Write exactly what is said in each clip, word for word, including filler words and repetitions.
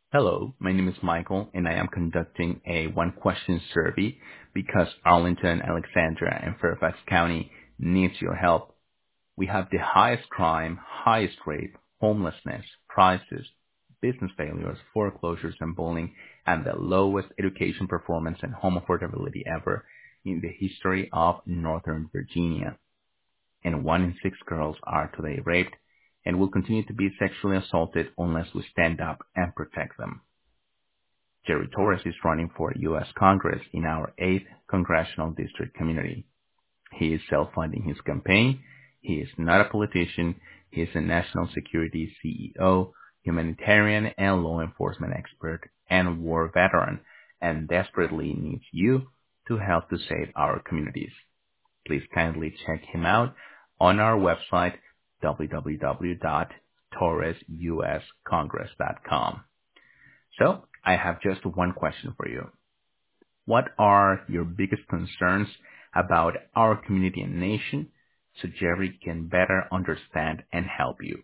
Hello, my name is Michael, and I am conducting a one-question survey because Arlington, Alexandria, and Fairfax County needs your help. We have the highest crime, highest rape, homelessness, prices, business failures, foreclosures, and bullying, and the lowest education performance and home affordability ever in the history of Northern Virginia. And one in six girls are today raped and will continue to be sexually assaulted unless we stand up and protect them. Jerry Torres is running for U S Congress in our eighth Congressional District community. He is self-funding his campaign. He is not a politician. He is a national security C E O, humanitarian and law enforcement expert, and war veteran, and desperately needs you to help to save our communities. Please kindly check him out on our website, w w w dot torres u s congress dot com. So I have just one question for you. What are your biggest concerns about our community and nation so Jerry can better understand and help you?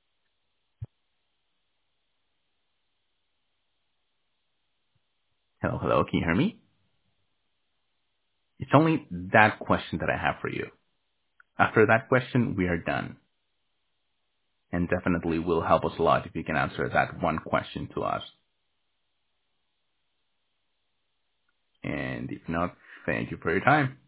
Hello, hello, can you hear me? It's only that question that I have for you. After that question, we are done. And definitely will help us a lot if you can answer that one question to us. And if not, thank you for your time.